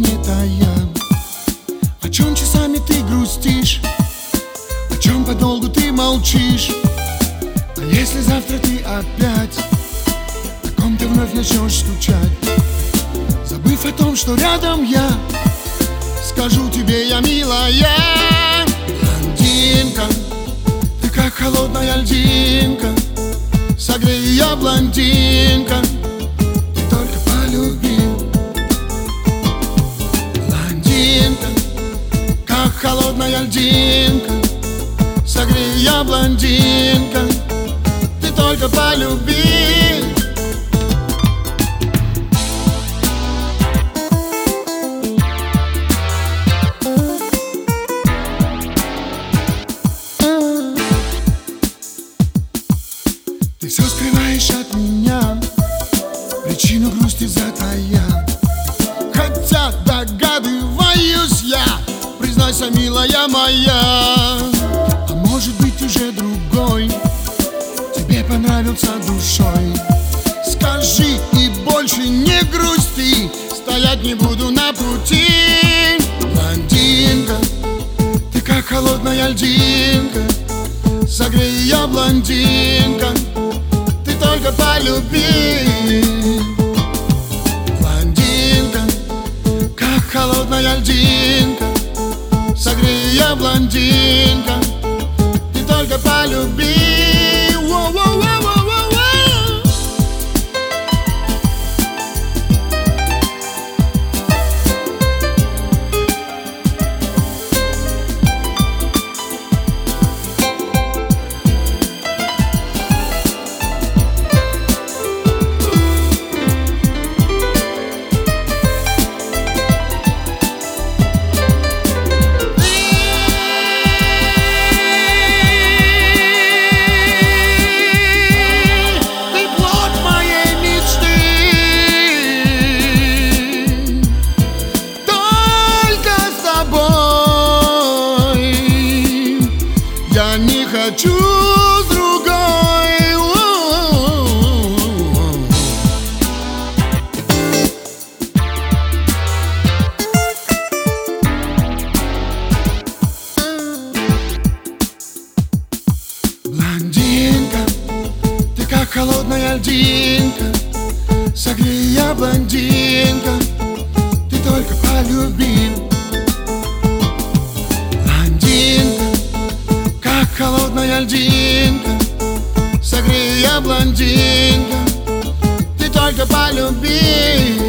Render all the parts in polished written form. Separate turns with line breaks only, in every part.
не тая. О чем часами ты грустишь, о чем подолгу ты молчишь. А если завтра ты опять о ком ты вновь начнешь скучать, забыв о том, что рядом я, скажу тебе я, милая. Блондинка, ты как холодная льдинка, согрею я, блондинка, ты только полюби. Блондинка, как холодная льдинка, согрею я, блондинка, ты только полюби. Ты все скрываешь от меня, причину грусти затая. Хотя догадываюсь я, признайся, милая моя. А может быть уже другой тебе понравился душой. Скажи и больше не грусти, стоять не буду на пути. Блондинка, ты как холодная льдинка, согрею я, блондинка, ты только полюби. Блондинка, как холодная льдинка, согрею я, блондинка, ты только полюби. Я не хочу с другой. Блондинка, ты как холодная льдинка, согрею я, блондинка, ты только полюби. Холодная льдинка, согрею я, блондинка, ты только полюби.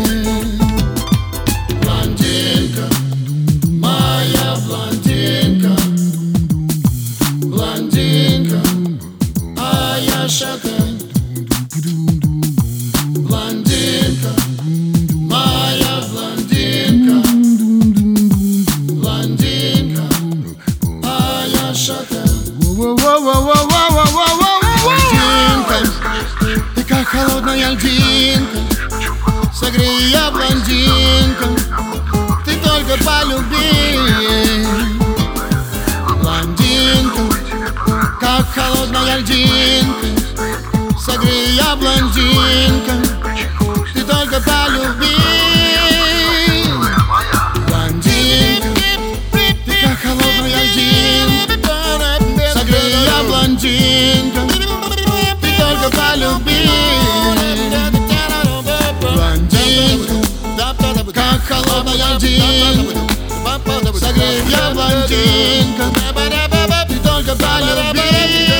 Блондинка, моя блондинка, блондинка, а я шатен. Блондинка, моя блондинка, блондинка, а я шатен. Блондинка, ты как холодная льдинка, согрею я, блондинка, ты только полюби. Блондинка, как холодная льдинка, согрею я, блондинка, ты только полюби. Блондинка, ты как холодная льдинка, согрею я, блондинка, ты только полюби. Блондинка, как холодная льдинка, согрею я, блондинка, ты только полюби.